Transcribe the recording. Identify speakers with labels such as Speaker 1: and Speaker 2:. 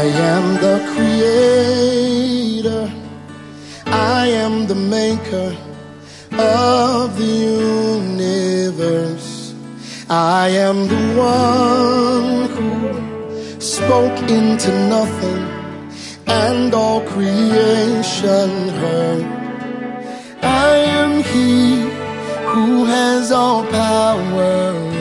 Speaker 1: I am the creator, I am the maker of the universe. I am the one who spoke into nothing, and all creation heard. I am he who has all power